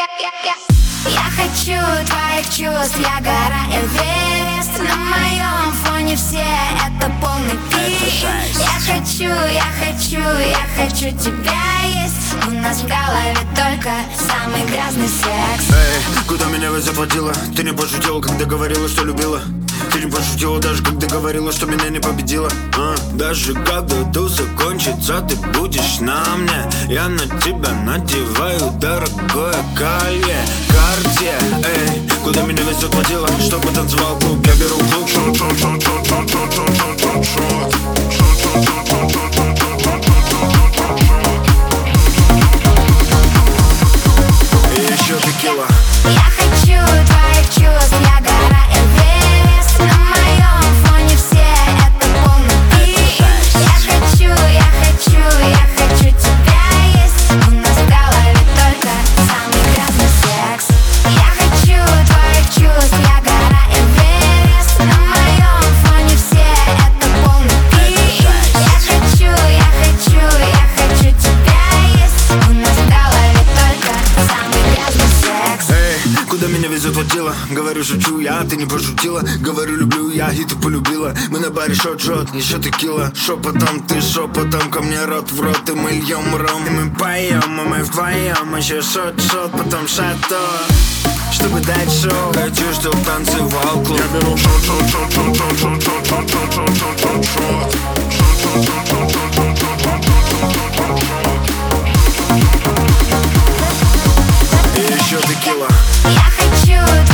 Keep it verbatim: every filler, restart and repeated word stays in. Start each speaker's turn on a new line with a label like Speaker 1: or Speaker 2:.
Speaker 1: Я хочу твоих чувств, я гора Эверест. На моем фоне все это полный пиздец. Я хочу, я хочу, я хочу тебя есть. У нас в голове только самый грязный секс.
Speaker 2: Эй, куда меня вы заплатила? Ты не пошутила, когда говорила, что любила. Ты не пошутила даже, когда говорила, что меня не победила. а? Даже когда туз закончится, ты будешь на мне. Я на тебя надеваю дорогое колье Cartier. Эй, куда меня везет водила? Чтобы танцевал клуб, я беру клуб. И еще текила.
Speaker 1: Я хочу твоих чувств, я гора Эверест. На моем фоне все это полный пиздец. Я хочу, я хочу, я хочу тебя есть. У нас в голове только самый грязный секс. Я хочу твоих чувств, я гора Эверест. На моем фоне все это полный пиздец. Я хочу, я хочу, я хочу тебя есть. У нас в голове только самый грязный секс.
Speaker 2: Эй, куда меня везет водила? Говорю, шучу я, ты не пошутила. Говорю, люблю я, и ты полюбила. Мы на баре шот-шот, еще текила. Шепотом, ты шепотом, ко мне рот в рот. И мы льем ром, и мы поем, и мы вдвоем. Еще шот-шот, потом шато, чтобы дать шоу. Хочу, чтоб танцевал клуб. Я беру шот-шот-шот-шот-шот-шот-шот-шот-шот-шот. И еще текила.
Speaker 1: Я хочу